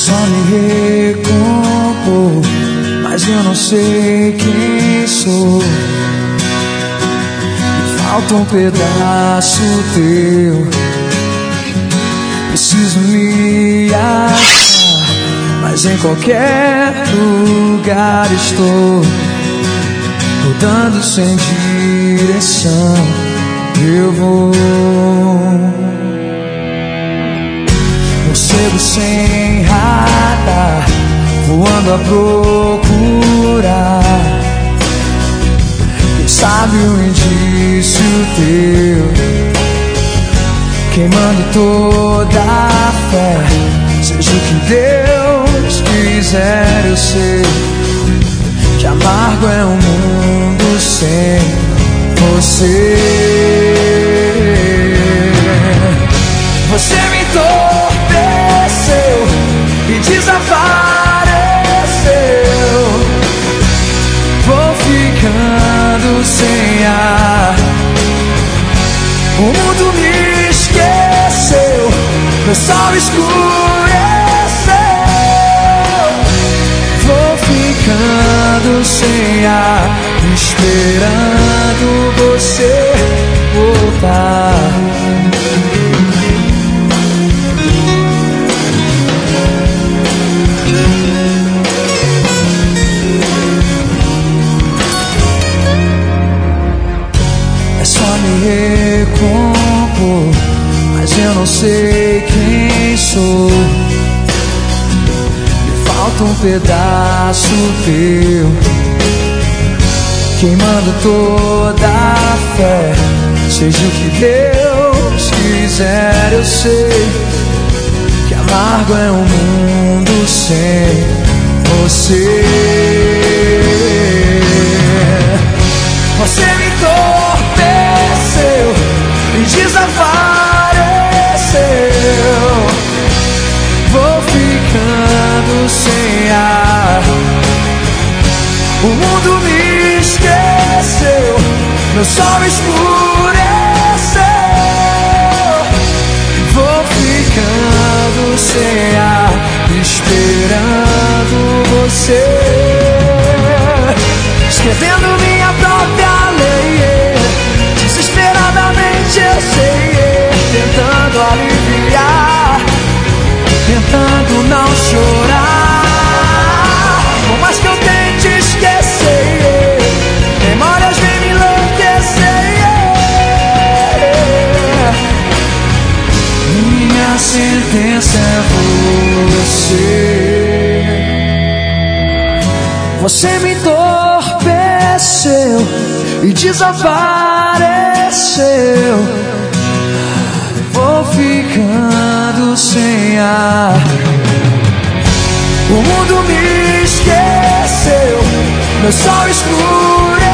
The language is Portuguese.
só me recompor, mas eu não sei quem sou. Me falta um pedaço teu, preciso me achar, mas em qualquer lugar estou, rodando sem direção. Eu vou, morcego sem radar, voando a procurar. Quem sabe um indício teu, queimando toda a fé. Seja o que Deus quiser, eu sei que amargo é um mundo sem você. Você me entorpeceu e desapareceu. Vou ficando sem ar, o mundo me esqueceu, meu sol escureceu. Vou ficando sem ar, esperando você voltar. É só me recompor, mas eu não sei quem sou. Me falta um pedaço teu, queimando toda a fé. Seja o que Deus quiser, eu sei que amargo é um mundo sem você. Você me entorpeceu e desapareceu. Vou ficando sem ar, o mundo me esqueceu, meu sol escureceu. Vou ficando sem ar, esperando você, escrevendo minha própria lei. Desesperadamente eu sei, tentando aliviar, tentando não chorar. Por mais que eu tente esquecer, memórias vêm me enlouquecer. Minha sentença é você. Você me entorpeceu e desapareceu. Vou ficando sem ar, o mundo me esqueceu, meu sol escureceu.